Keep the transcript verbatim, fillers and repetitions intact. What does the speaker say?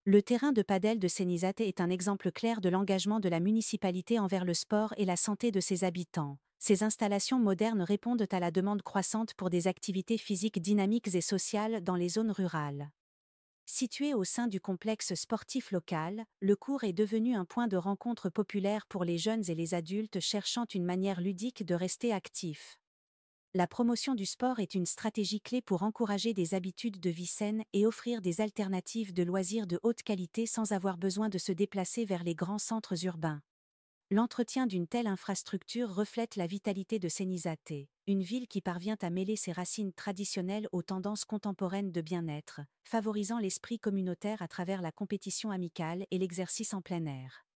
Le terrain de padel de Sénizate est un exemple clair de l'engagement de la municipalité envers le sport et la santé de ses habitants. Ces installations modernes répondent à la demande croissante pour des activités physiques dynamiques et sociales dans les zones rurales. Situé au sein du complexe sportif local, le court est devenu un point de rencontre populaire pour les jeunes et les adultes cherchant une manière ludique de rester actifs. La promotion du sport est une stratégie clé pour encourager des habitudes de vie saines et offrir des alternatives de loisirs de haute qualité sans avoir besoin de se déplacer vers les grands centres urbains. L'entretien d'une telle infrastructure reflète la vitalité de Sénizate, une ville qui parvient à mêler ses racines traditionnelles aux tendances contemporaines de bien-être, favorisant l'esprit communautaire à travers la compétition amicale et l'exercice en plein air.